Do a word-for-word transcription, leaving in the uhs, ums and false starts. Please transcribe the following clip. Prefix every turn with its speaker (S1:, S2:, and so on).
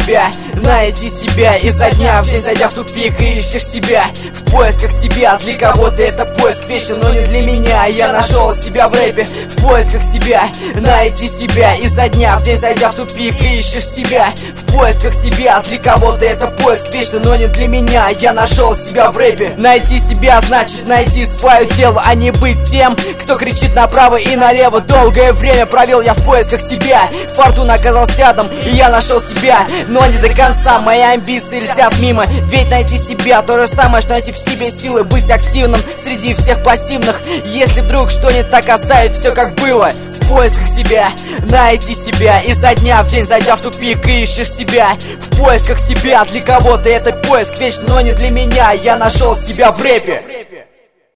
S1: себя, найти себя. Изо дня в день зайдя в тупик и ищешь себя в поисках себя. Для кого-то это поиск вечный, но не для меня. Я нашел себя в рэпе в поисках себя, найти себя. Изо дня в день зайдя в тупик и ищешь себя в поисках себя. Для кого-то это поиск вечный, но не для меня. Я нашел себя в рэпе. Найти себя значит найти свое тело, а не быть тем, кто кричит направо и налево. Долгое время провел я в поисках себя. Фортуна оказалась рядом, и я нашел себя, но не до конца. Мои амбиции летят мимо. Ведь найти себя то же самое, что найти в себе силы, быть активным среди всех пассивных. Если вдруг что не так, оставить все как было. В поисках себя, найти себя. Изо дня в день зайдя в тупик и ищешь себя в поисках себя. Для кого-то это поиск вечный, но не для меня. Я нашел себя в рэпе.